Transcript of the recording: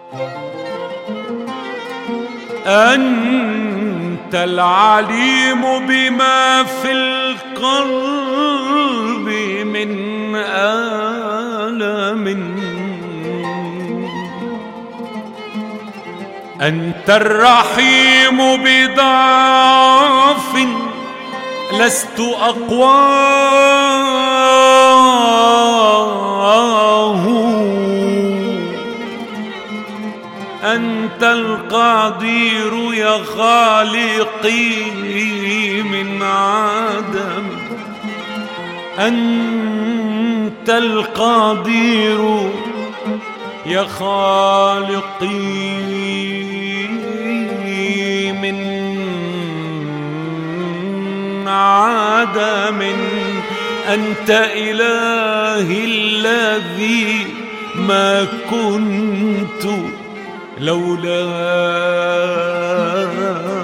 أنت العليم بما في القلب من ألم، أنت الرحيم بضعف لست أقواه، أنت القدير يا خالقي من عدم، أنت القدير يا خالقي من عدم، أنت إلهي الذي ما كنت لولاك.